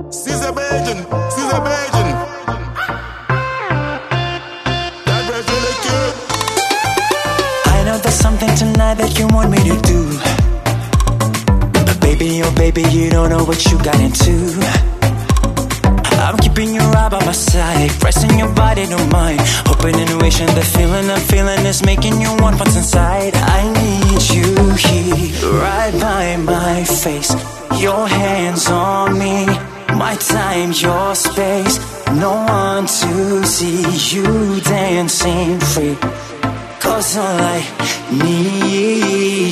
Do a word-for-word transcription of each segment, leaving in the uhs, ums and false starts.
Caesar Bajan, Caesar Bajan. That was really cute. I know there's something tonight that you want me to do, but baby, oh baby, you don't know what you got into. I'm keeping you right by my side, pressing your body to mine, hoping and wishing the feeling I'm feeling is making you want what's inside. I need you here, right by my face, your hands on me, my time, your space, no one to see you dancing free. Cause all I need,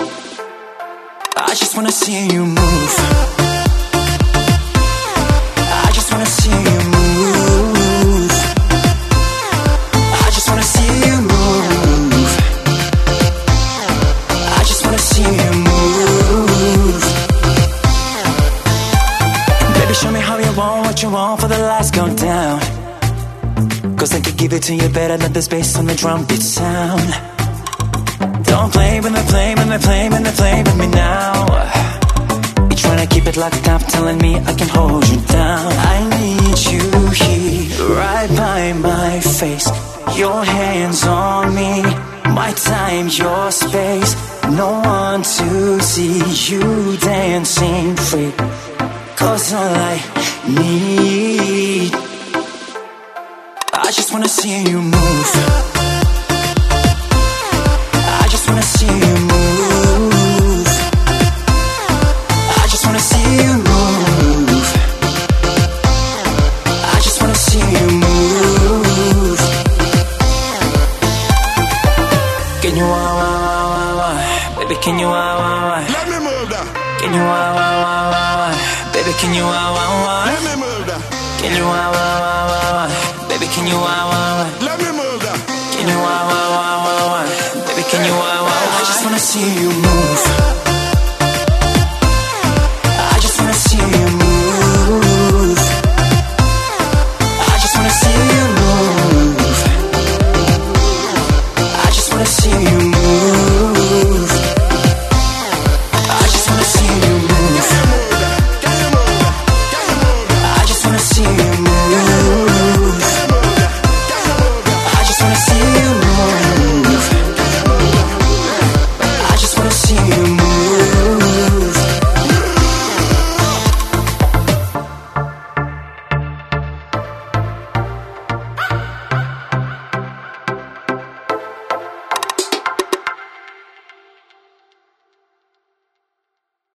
I just wanna see you move, I just wanna see you move, I just wanna see you move, I just wanna see you move. Baby, show me how you want, what you want for the lights go down, cause I could give it to you better than the bass on the trumpet sound. Don't play when they play, when they play, when they play with me now. You're trying to keep it locked up, telling me I can hold you down. I need you here, right by my face, your hands on me, my time, your space, no one to see you dancing free. Cause all I need, I just wanna see you move, I just wanna see you move, I just wanna see you move, I just wanna see you move. Can you wah wah wah wah wah, baby can you wah wah wah? Let me move that. Can you wah wah wah wah wah, baby can you wah wah wah? Let me move that. Can you wah wah wah wah wah, baby can you wah wah wah? Let me move that. Can you wah wah wah wah wah, baby can you wah wah wah? I just wanna see you move.